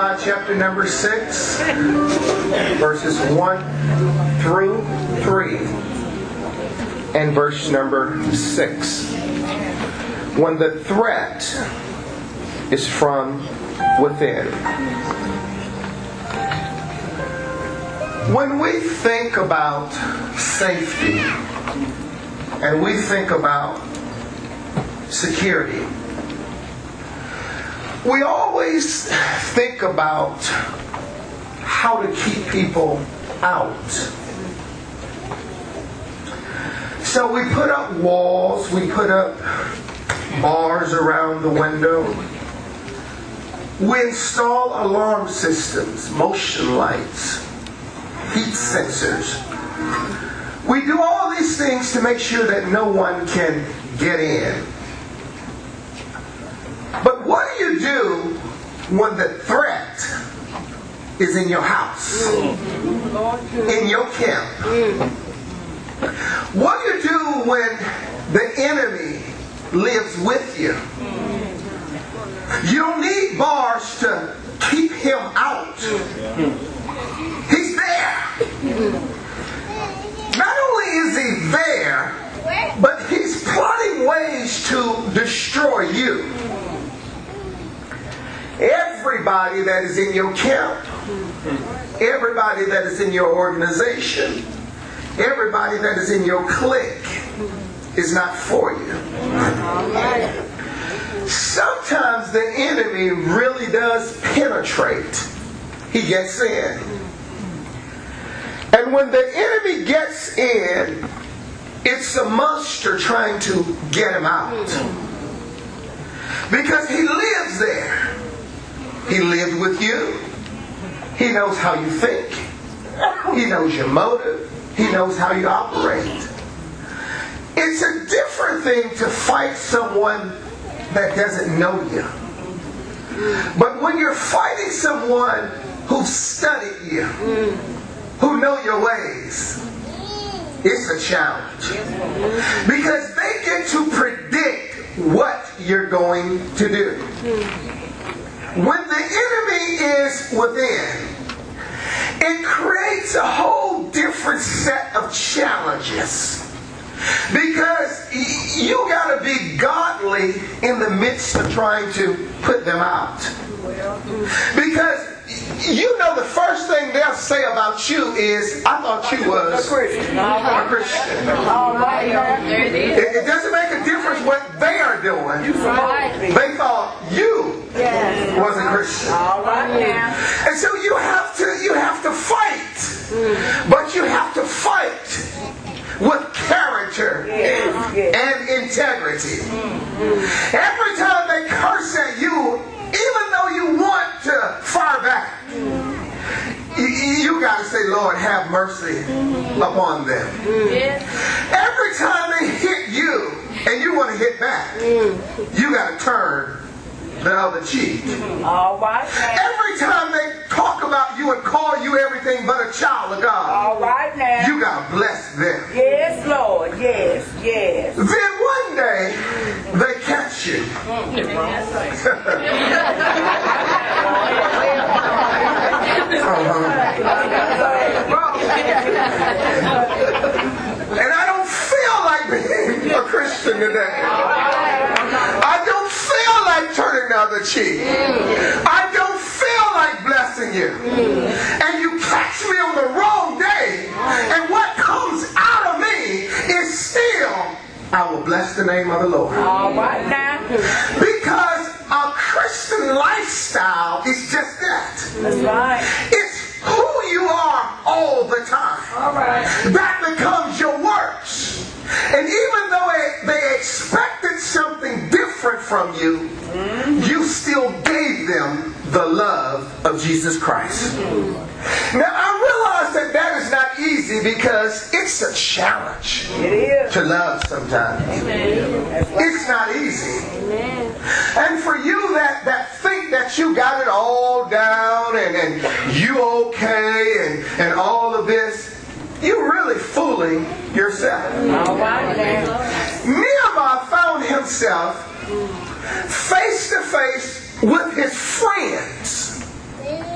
Nehemiah chapter number 6, verses 1 through 3, and verse number 6. When the threat is from within. When we think about safety and we think about security, we always think about how to keep people out. So we put up walls, we put up bars around the window. We install alarm systems, motion lights, heat sensors. We do all these things to make sure that no one can get in. But what do you do when the threat is in your house, in your camp? What do you do when the enemy lives with you? You don't need bars to keep him out. He's there. Not only is he there, but he's plotting ways to destroy you. Everybody that is in your camp, everybody that is in your organization, everybody that is in your clique is not for you. Sometimes the enemy really does penetrate. He gets in. And when the enemy gets in, it's a monster trying to get him out. Because he lives there. He lives with you. He knows how you think. He knows your motive. He knows how you operate. It's a different thing to fight someone that doesn't know you. But when you're fighting someone who's studied you, who know your ways, it's a challenge. Because they get to predict what you're going to do. When the enemy is within, it creates a whole different set of challenges. Because you got to be godly in the midst of trying to put them out. Because you know the first thing they'll say about you is, I thought you was a Christian. It doesn't make a difference what they are doing. They thought you was a Christian. And so you have to fight. But you have to fight with character and integrity. Every time they curse at you, even though you want to fire back, you got to say, Lord, have mercy upon them. Every time they hit you and you want to hit back, you got to turn the other cheek. Every time they talk about you and call you everything but a child of God, you got to bless them. Yes, Lord. Yes. Then one day they catch you. And I don't feel like being a Christian today. I don't feel like turning the other cheek. I don't feel like blessing you. And you catch me on the wrong day, and what comes out of me is still, I will bless the name of the Lord. Because a Christian lifestyle is just that. That's right. It's who you are all the time. That becomes your works. And even though they expected something different from you, you still gave them the love of Jesus Christ. Now I realize that is not easy because it's a challenge to love sometimes. It's not easy. And for you that think that you got it all down and you okay and all of this, you're really fooling yourself. Nehemiah found himself face to face with his friends.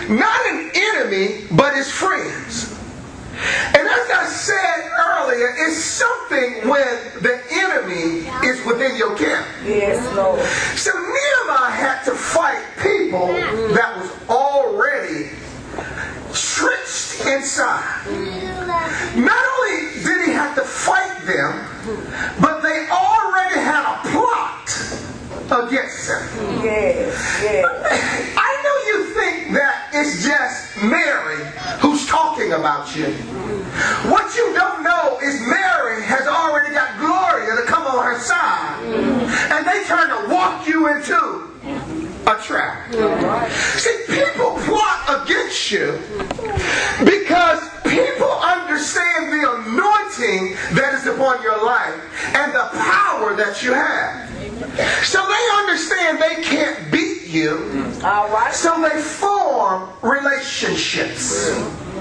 not an enemy, but his friends. And as I said earlier, it's something when the enemy is within your camp. Yes, Lord. So Nehemiah had to fight people that was already trenched inside. Not only did he have to fight them, but they already had a plot against him. Yes, yes. I know you think that it's just Mary who's talking about you. What you don't know is Mary has already got Gloria to come on her side. And they trying to walk you into a trap. See, people plot against you because people understand the anointing that is upon your life and the power that you have. So they understand they can't beat you. All right. So they form relationships.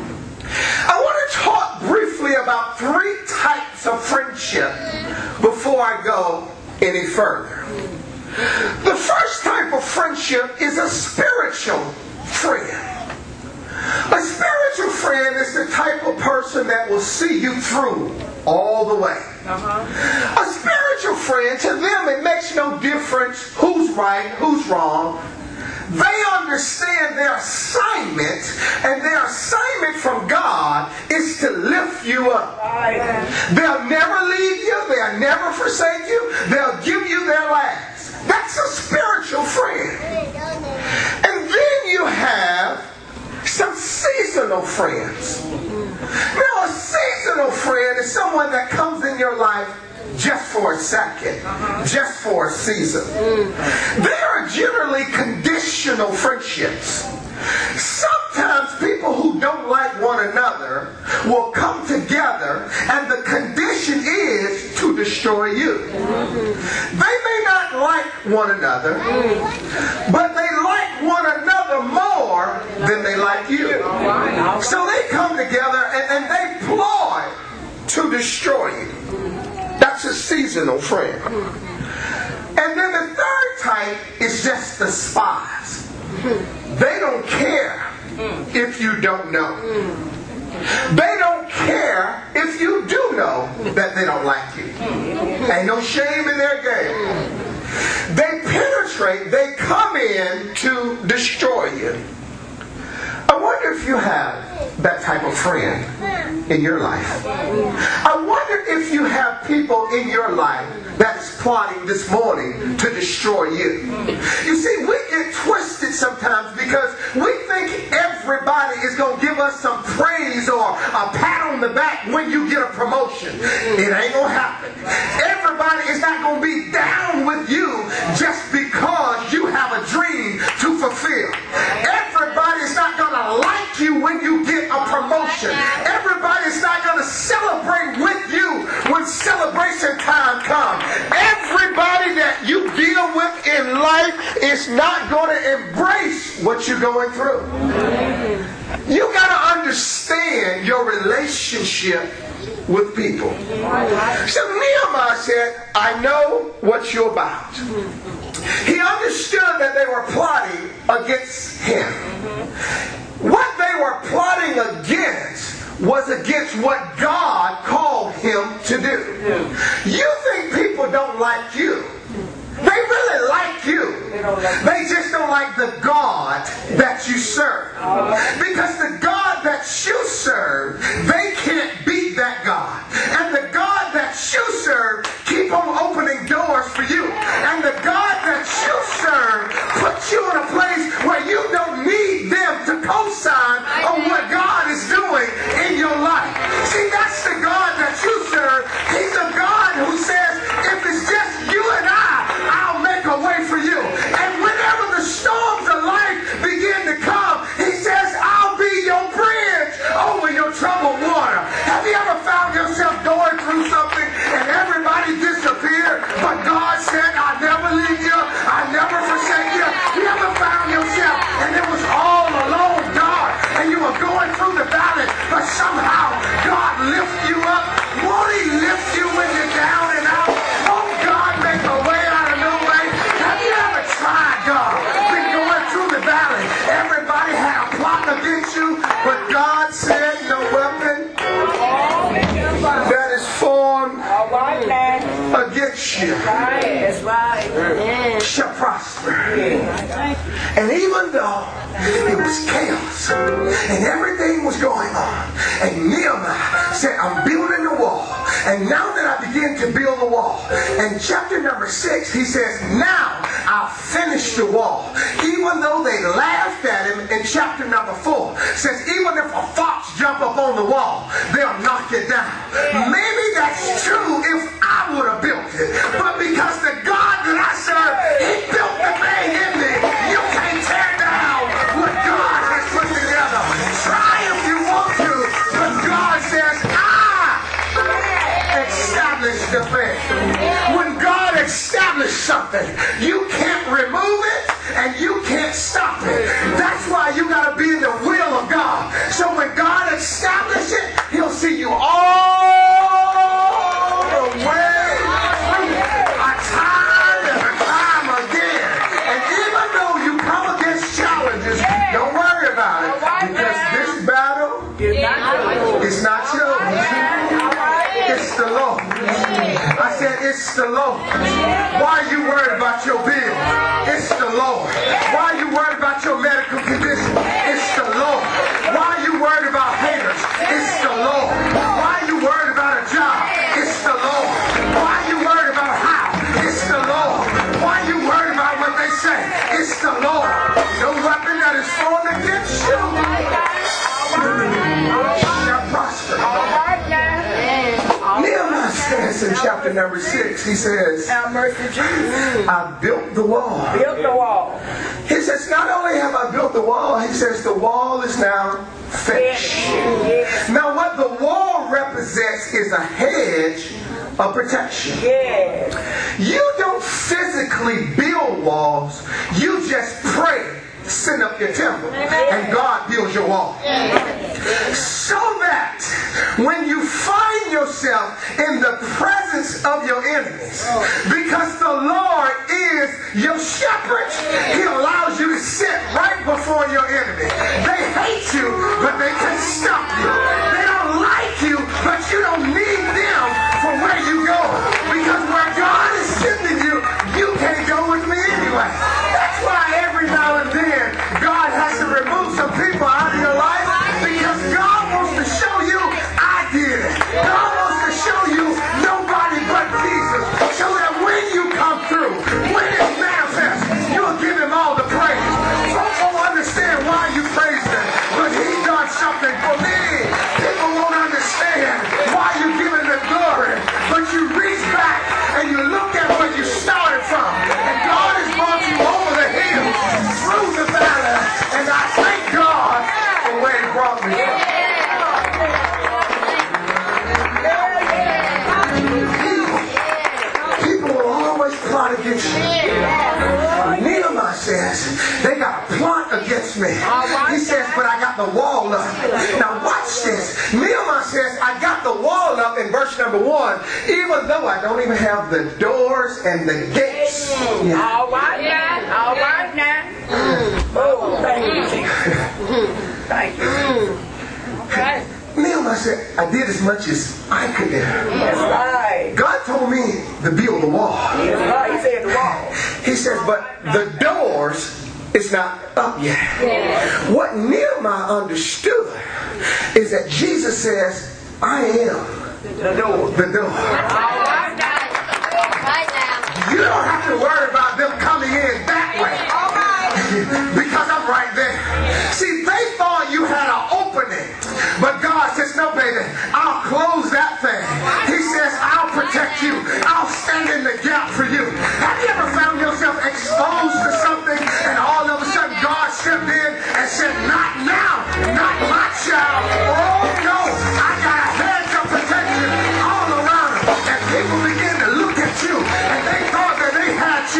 I want to talk briefly about 3 types of friendship before I go any further. The first type of friendship is a spiritual friend. A spiritual friend is the type of person that will see you through all the way. A spiritual friend, to them it makes no difference who's right, who's wrong. They understand their assignment, and their assignment from God is to lift you up. They'll never leave you, they'll never forsake you, they'll give you their last. That's a spiritual friend. And then you have some seasonal friends. Now, a seasonal friend is someone that comes in your life just for a second, just for a season. They are generally conditional friendships. Sometimes people who don't like one another will come together, and the condition is to destroy you. They may not like one another, but they like one another more than they like you. So they come together and they ploy to destroy you. That's a seasonal friend. And then the third type is just the spies. They don't care if you don't know. They don't care if you do know that they don't like you. Ain't no shame in their game. They penetrate, they come in to destroy you. I wonder if you have that type of friend in your life. I wonder if you have people in your life that's plotting this morning to destroy you. You see, we get twisted sometimes because we think everybody is going to give us some praise or a pat on the back when you get a promotion. It ain't going to happen. Everybody is not going to be down with you just because you have a dream to fulfill. Everybody is not going to like you when you get a promotion. Everybody's not going to celebrate with you when celebration time comes. Everybody that you deal with in life is not going to embrace what you're going through. You got to understand your relationship with people. So Nehemiah said, I know what you're about. He understood that they were plotting against him. What they were plotting against was against what God called him to do. You think people don't like you. They really like you. They just don't like the God that you serve. Because the God that you serve, they can't beat that God. And the God that you serve keep on opening doors for you. And the God that you serve puts you in a place where you don't need them to co-sign on what God is doing in your life. See, that's the God that you serve. He's a God who says, if it's just you and I'll make a way for you. And whenever the storms of life begin to come, he says, I'll be your bridge over your troubled water. you That's right. shall prosper. And even though it was chaos and everything was going on, and Nehemiah said, I'm building the wall. And now that I begin to build the wall, in chapter number 6, he says, now I'll finish the wall. Even though they laughed at him in chapter number 4, says even if a fox jump up on the wall, they'll knock it down. Maybe that's true if I would have built it. But because the God that I serve, he built the thing in me. You can't tear down what God has put together. Try if you want to, but God says, establish the thing. When God established something, you can't remove it and you can't stop it. That's why you got to be in the will of God. So when God establishes it, he'll see you all the way through. A time and a time again. And even though you come against challenges, don't worry about it. Because this battle is not yours. It's the Lord. I said, it's the Lord. Why are you worried about your bill? It's the Lord. Why are you worried about your medical condition? It's the Lord. Why are you worried about haters? It's the Lord. Why are you worried about a job? It's the Lord. Why are you worried about how? It's the Lord. Why are you worried about what they say? It's the Lord. No weapon that is formed against you shall prosper. Nehemiah says in chapter number 6, he says, Have mercy, Jesus. I built the wall. Built the wall. He says, not only have I built the wall, he says the wall is now finished. Yes. Now what the wall represents is a hedge of protection. Yes. You don't physically build walls, you just pray, send up your temple, and God builds your wall. So that when you find yourself in the presence of your enemies, because the Lord is your shepherd, he allows you to sit right before your enemy. They hate you, but they can stop you. They don't like you, but you don't need them for where you go. Because where God is sending you, you can't go with me anyway. That's why every now and then God has to remove some people out of your life, because God wants to show you I did it. God wants to show you nobody but Jesus, so that when you come through, when it manifests, you'll give him all the praise. Folks won't understand why you praise him, but he done something for me. People won't understand why you give him the glory, but you reach back and you look at where you started from, and God has brought you over the hill, through the valley, and I thank God for where he brought me from. People will always plot against you. Nehemiah says, they got a plot against me. He says, but I got the wall up. Now watch this. Nehemiah says, I got the wall up in verse number 1, even though I don't even have the doors and the gates. Yeah. All right now. All right now. Oh, thank you, Jesus. Thank you. Okay. Nehemiah said, I did as much as I could do. That's right. God told me to build the wall. That's right. He said the wall. He says, but the doors is not up yet. Yeah. What Nehemiah understood is that Jesus says, I am the door. The door. All right now. You don't have to worry about them coming in that way. All right. Because I'm right there. See, they thought you had an opening. But God says, no, baby, I'll close that thing. He says, I'll protect you. I'll stand in the gap for you. Have you ever found yourself exposed to something and all of a sudden God stepped in and said, not now, not my child. Oh, no, I got a hedge of protection all around them. And people begin to look at you and they thought that they had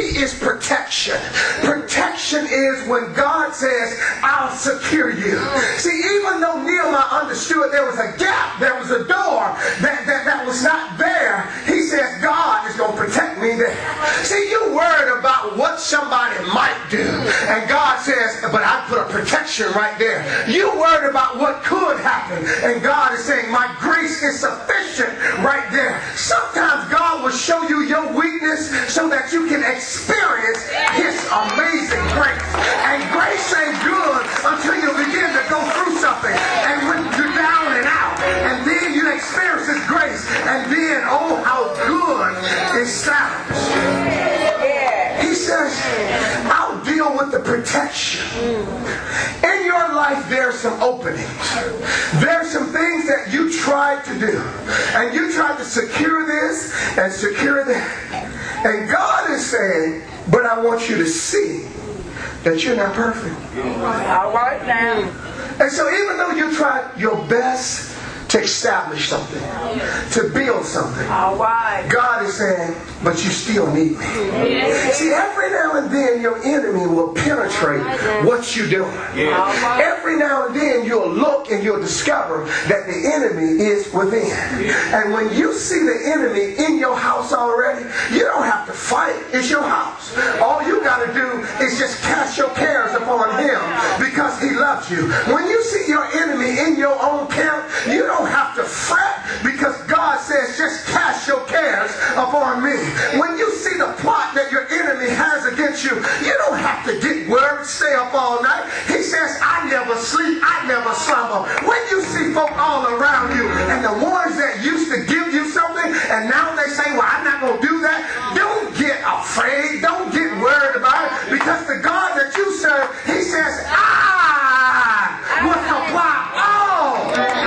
P is protection. Protection is when God says, I'll secure you. See, even though Nehemiah understood there was a gap, there was a door that was not there, he says, God is going to protect me there. See, you worried about what somebody might do, and God says, but I put a protection right there. You worried about what could happen, and God is saying, my grace is sufficient right there. Sometimes God will show you your weakness so that you can experience His amazing grace. And grace ain't good until you begin to go through something, and when you're down and out, and then you experience His grace, and then, oh, how good it sounds. He says, I'll deal with the protection. In your life, there are some openings. There are some things that you tried to do. And you tried to secure this and secure that. And God is saying, but I want you to see that you're not perfect. All right now. And so even though you tried your best to establish something, to build something, all right, God is saying, but you still need me. See, every now and then your enemy will penetrate what you're doing. Every now and then you'll look and you'll discover that the enemy is within. And when you see the enemy in your house already, you don't have to fight. It's your house. All you got to do is just cast your cares upon Him because He loves you. When you see your enemy in your own camp, you don't have to fret because God says, just cast your cares upon me. When you see the plot that your enemy has against you, you don't have to get worried, stay up all night. He says, I never sleep, I never slumber. When you see folk all around you, and the ones that used to give you something, and now they say, well, I'm not going to do that, don't get afraid, don't get worried about it, because the God that you serve, He says, I will supply all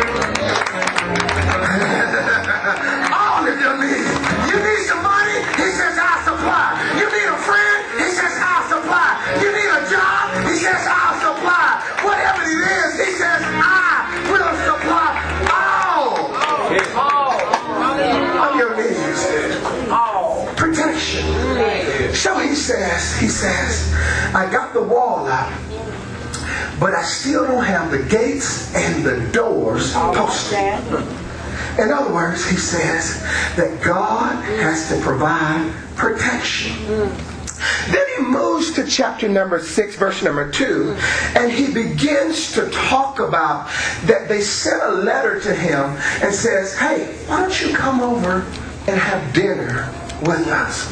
of your needs. You need some money? He says, I'll supply. You need a friend? He says, I'll supply. You need a job? He says, I'll supply. Whatever it is, He says, I will supply all of your needs. All. Protection. So He says, I got the wall up, but I still don't have the gates and the doors posted. In other words, He says that God has to provide protection. Then He moves to chapter number 6, verse number 2, and He begins to talk about that they sent a letter to Him and says, hey, why don't you come over and have dinner with us?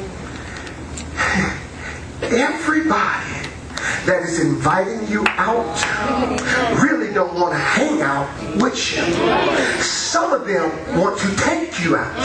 Everybody that is inviting you out really don't want to hang out with you. Some of them want to take you out.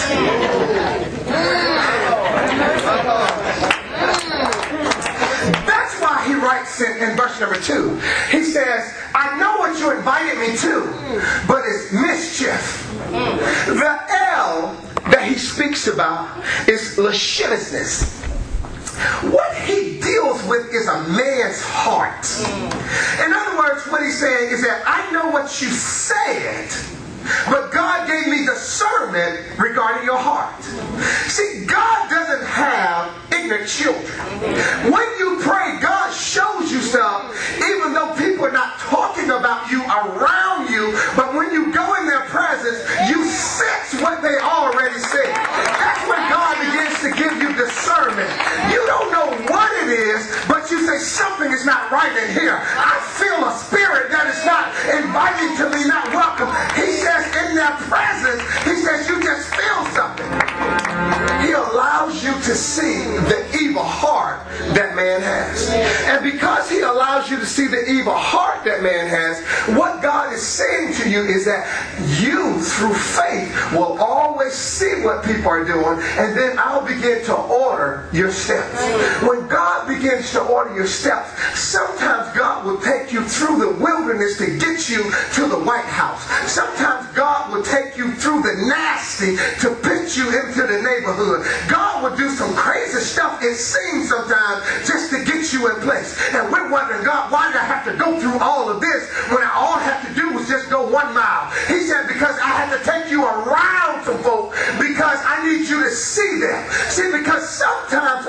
That's why he writes in verse number 2. He says, I know what you invited me to, but it's mischief. The L that he speaks about is lasciviousness. What he deals with is a man's heart. In other words, what he's saying is that I know what you said, but God gave me discernment regarding your heart. See, God doesn't have ignorant children. When you pray, God shows you stuff, even though people are not talking about you around you, but when you go in their presence, you sense what they already said. That's when God begins to give you discernment. You don't know what it is, but you say something is not right in here. I feel a spirit that is not inviting to me, not welcome. He says in their presence, He says you just feel something. He allows you to see the evil heart that man has. And because He allows you to see the evil heart that man has, what God is saying to you is that you, through faith, will always see what people are doing, and then I'll begin to order your steps. When God begins to order your steps, sometimes God will take you through the wilderness to get you to the White House. Sometimes God will take you through the nasty to put you into the neighborhood. God will do some crazy stuff, it seems sometimes, just to get you in place. And we're wondering, God, why did I have to go through all of this when all I have to do was just go 1 mile? He said, because I had to take you around some folk because I need you to see them. See, because sometimes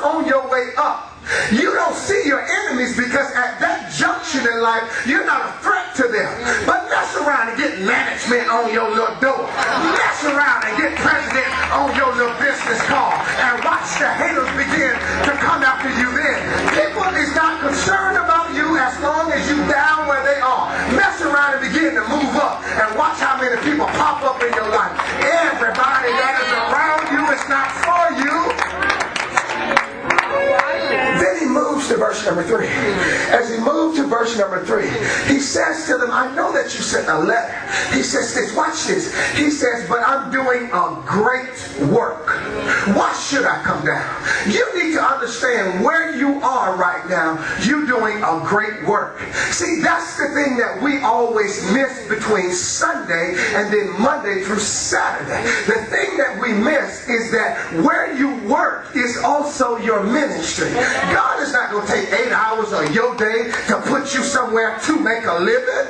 on your way up. You don't see your enemies because at that junction in life, you're not a threat to them. But mess around and get management on your little door. Mess around and get president on your little business card. And watch the haters begin to come after you then. People is not concerned about you as long as you down where they are. Mess around and begin to move up. And watch how many people pop up in your life. Everybody that is around you is not for you. Then he moves to verse number 3. As he moved to verse number 3, he says to them, I know that you sent a letter. He says this, watch this. He says, but I'm doing a great work. Why should I come down? You need to understand where you are right now. You're doing a great work. See, that's the thing that we always miss between Sunday and then Monday through Saturday. The thing that we miss is that where you work is also your ministry. God is not going to take 8 hours of your day to put you somewhere to make a living.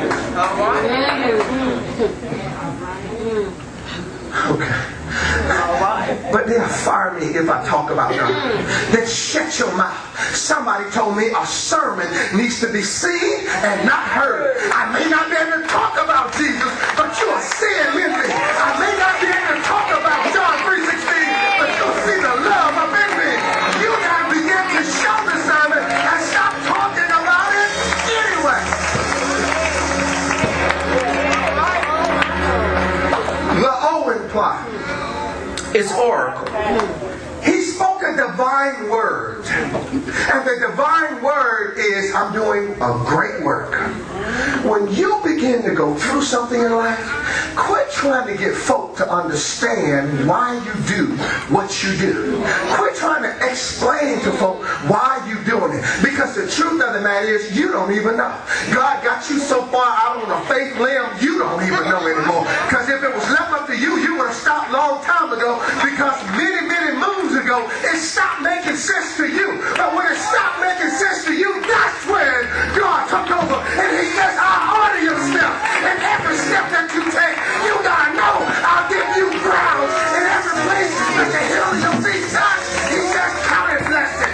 Okay. But they'll fire me if I talk about God. Then shut your mouth. Somebody told me a sermon needs to be seen and not heard. I may not be able to talk about Jesus, but you will see him in me. I may not be able to talk about John 3:16, but you'll see the love up in me. You got to begin to show the sermon and stop talking about it anyway. The Owen plot is oracle. He spoke a divine word. And the divine word is, I'm doing a great work. When you begin to go through something in life, quit trying to get folk to understand why you do what you do. Quit trying to explain to folk why you're doing it. Because the truth of the matter is, you don't even know. God got you so far out on a faith limb, you don't even know anymore. Because if it was left up to you, you would have stopped a long time ago. Because many, many moons ago, it stopped making sense to you. But when it stopped making sense to you, that's when God took over. And he says, I'll order your steps. And every step that you take, you gotta know I'll give you ground in every place that the heel of your feet touch. He says, count it blessed.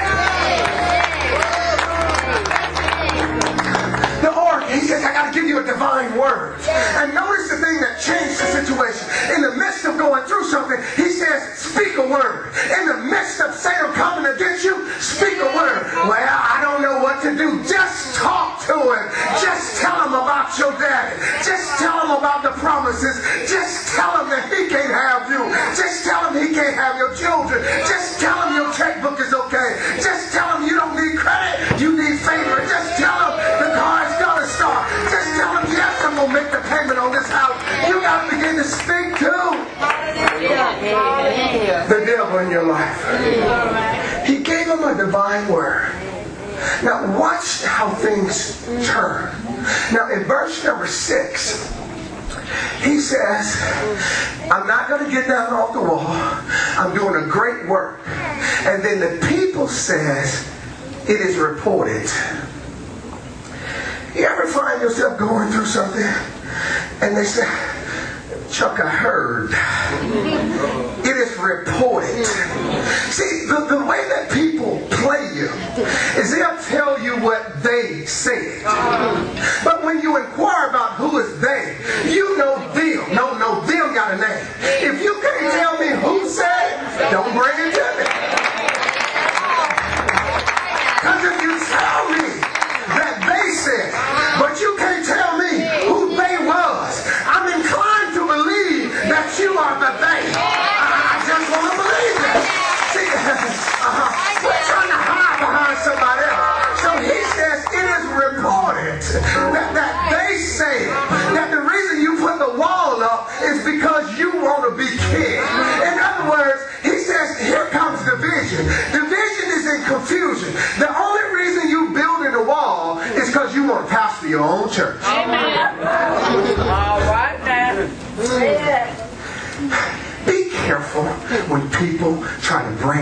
The oracle, he says, I gotta give you a divine word. And notice the thing that changed the situation. In the midst of going through something, he says, speak a word. In the midst of Satan coming against you, speak a word. Well, I don't know what to do. Just talk to him. Just tell him about your daddy. Just tell him about the promises. Just tell him that he can't have you. Just tell him he can't have your children. Just tell him your checkbook is okay. Just tell him you don't need credit. You need favor. Just tell him the car is going to start. Just tell him, yes, I'm going to make the payment on this house. You got to begin to speak to the devil in your life. He gave him a divine word. Now watch how things turn. Now in verse number 6, he says, I'm not going to get down off the wall. I'm doing a great work. And then the people says, it is reported. You ever find yourself going through something and they say, Chuck, I heard. It is reported. See, the way that people play you is they'll tell you what they said. But when you inquire about who is they, you know them. No, them got a name. If you can't tell me who said, don't bring it to me. Because if you tell me that they said, but you can't tell me who they was, I'm inclined to believe that you are the they. I just want to believe it. See,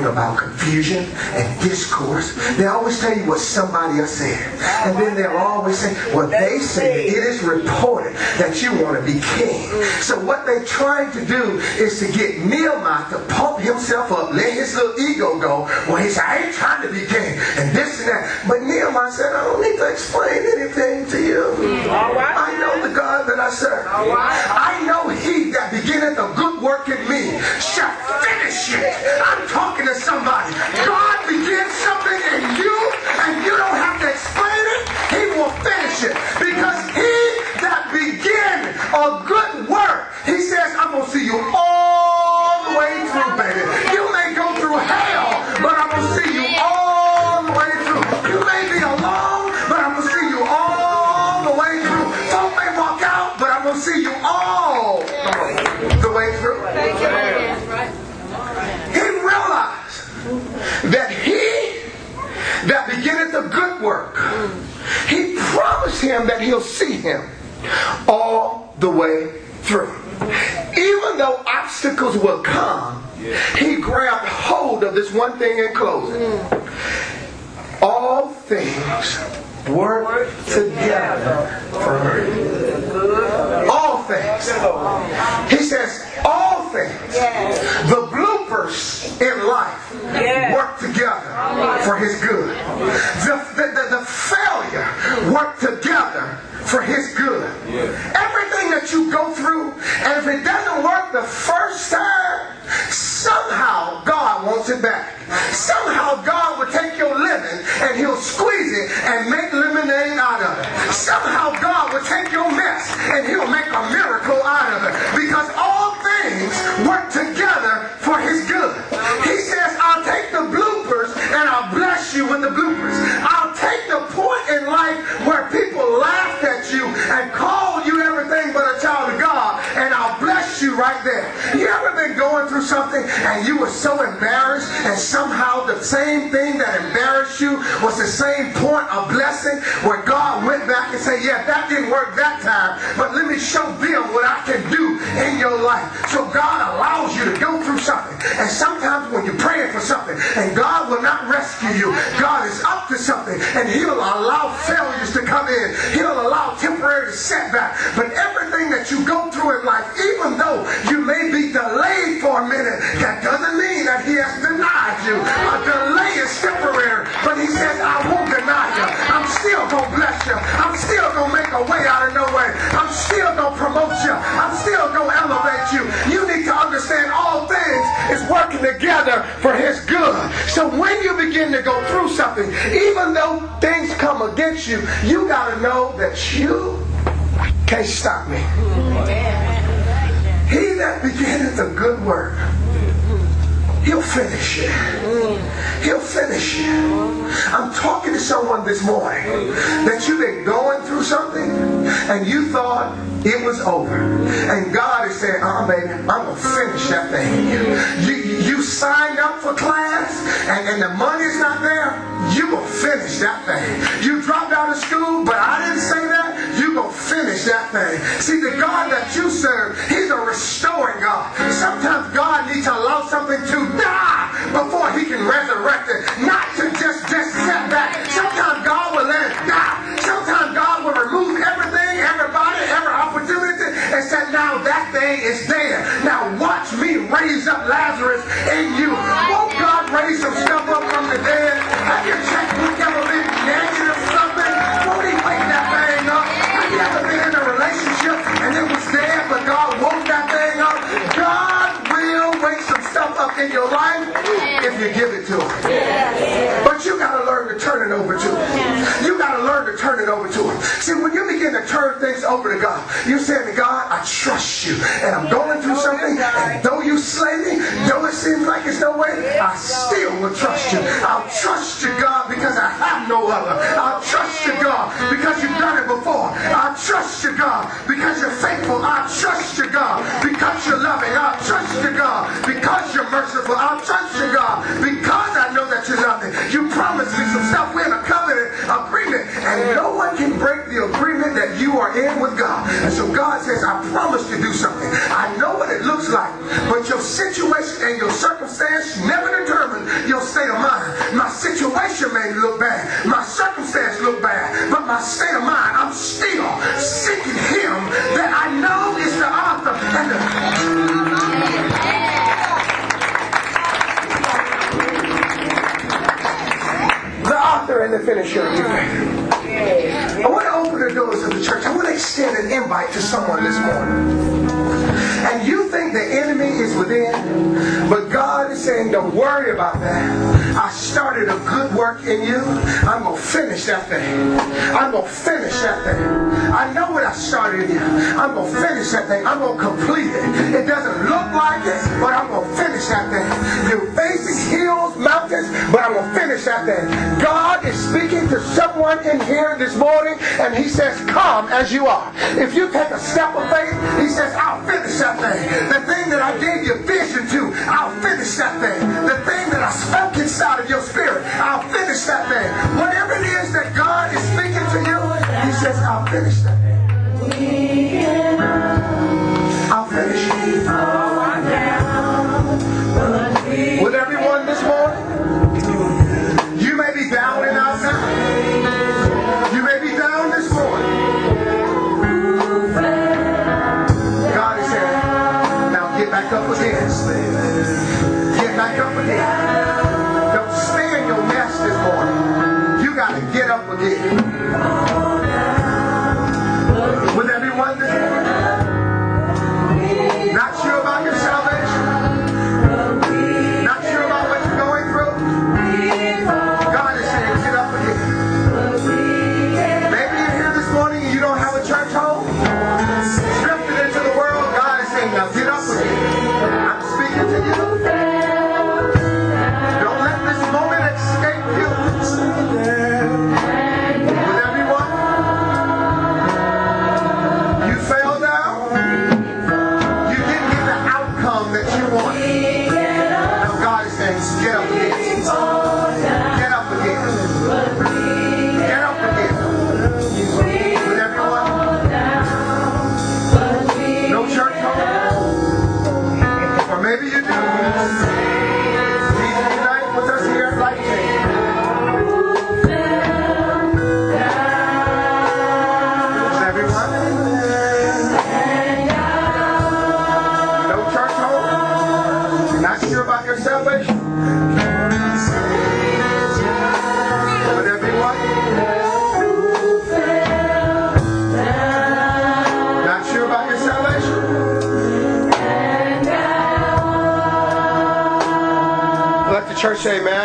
about confusion and discourse. They always tell you what somebody else said. And then they'll always say, well, they say it is reported that you want to be king. So what they're trying to do is to get Nehemiah to pump himself up, let his little ego go. Well, he said, I ain't trying to be king, and this and that. But Nehemiah said, I don't need to explain anything to you. I know the God that I serve. I know he that beginneth a good work in me shall finish it. I'm talking to somebody. God begins something in you, and you don't have to explain it. He will finish it. Because he that begin a good work, he says, I'm going to see you all the way through, baby. You may go through hell, but I'm going to see you all the way through. You may be alone, but I'm going to see you all the way through. Folk may walk out, but I'm going to see you all the way through. He realized that he that beginneth a good work, he promised him that he'll see him all the way through. Even though obstacles will come, he grabbed hold of this one thing in closing. All things work together for her. All things. He says, all things. The bloopers in life work together for his good. The failure work together for his good. Everything that you go through, and if it doesn't work the first time, somehow God wants it back. Somehow God will take your lemon and he'll squeeze it and make lemonade out of it. Somehow God will take your mess and he'll make a miracle out of it. Because all things work together for his good. He says, I'll take the bloopers and I'll bless you with the bloopers. I'll take the point in life where people laughed at you and called you everything but a child of God, and I'll bless you right there. You ever been going through something and you were so embarrassed, and somehow the same thing that embarrassed you was the same point of blessing, where God went back and said, yeah, that didn't work that time, but let me show them what I can do in your life. So God allows you to go through something, and sometimes when you're praying for something and God will not rescue you, God is up to something, and he'll allow failures to come in. He'll allow temporary setback. But everything that you go through in life, even though you may be delayed for a minute, that doesn't mean that he has denied you. A delay is temporary, but he says, I won't deny you. I'm still going to bless you. I'm still going to make a way out of no way. I'm still going to promote you. I'm still going to elevate you. You need to understand all things is working together for his good. So when you begin to go through something, even though things come against you, you got to know that you can't stop me. He that beginneth a good work, he'll finish it. He'll finish it. I'm talking to someone this morning that you've been going through something and you thought it was over. And God is saying, baby, I'm going to finish that thing. You signed up for class and the money's not there. You will finish that thing. You dropped out of school, but I didn't say that. You going to finish that thing. See, the God that you serve, he's a restoring God. Sometimes God needs to allow something to die before he can resurrect it. Not to just set back. Sometimes God will let it die. Sometimes God will remove everything, everybody, every opportunity, and say, now that thing is dead. Now watch me raise up Lazarus in you. Won't God raise some stuff up from the dead? Have your checkbook ever been negative something? Won't he wake that thing up? Have you ever been in a relationship and it was dead, but God woke that thing up? God will wake some stuff up in your life if you give it to him. But you got to learn to turn it over to him. You got to learn to turn it over to him. See, when you begin to turn things over to God, you're saying to God, I trust you. And I'm going through something, and though you slay me, though it seems like it's no way, I still will trust you. I'll trust you, God, because I have no other. I'll trust you, God, because you've done it before. I'll trust you, God, because you're faithful. I'll trust you, God, because you're loving. I'll trust you, God, because you're merciful. I'll trust you, God, because I know that you love me. You promised me some stuff. We're in a covenant agreement, and no one can break the agreement that you are in with God. And so God says, I promise to do something. I know what it looks like, but your situation and your circumstance never determine may look bad, my circumstance look bad, but my state of mind, I'm still seeking Him that I know is the author and the author and the finisher of your faith. I want to open the doors of the church. I want to extend an invite to someone this morning. And you think the enemy is within, but God is saying, don't worry about that. I started a good work in you. I'm going to finish that thing. I'm going to finish that thing. I know what I started in you. I'm going to finish that thing. I'm going to complete it. It doesn't look like it, but I'm going to finish that thing. You're facing hills, mountains, but I'm going to finish that thing. God is speaking to someone in here this morning, and He says, come as you are. If you take a step of faith, He says, I'll finish that thing. The thing that I gave you vision to, I'll finish that thing. The thing that I spoke inside of your spirit, I'll finish that thing. Whatever it is that God is speaking to you, He says, I'll finish that thing. I'll finish it. With everyone this morning, you may be down and out now. You may be down this morning. God is saying, now get back up again. Get back up again. Don't stay in your mess this morning. You got to get up again. With everyone this morning, not sure about your salvation, not sure about what you're going through, God is saying, get up again. Maybe you're here this morning and you don't have a church home, drifted into the world. God is saying, now get up again. I'm speaking to you. Don't let this moment escape you. With everyone, you fell down. You didn't get the outcome that you wanted. Now God is saying, get up again. Get up again. Get up again. With everyone, no church home. Or maybe you do. Please unite with us here at Life Change. With everyone, no church home. You're not sure about your salvation. With everyone, not sure about your salvation. Let the church say amen.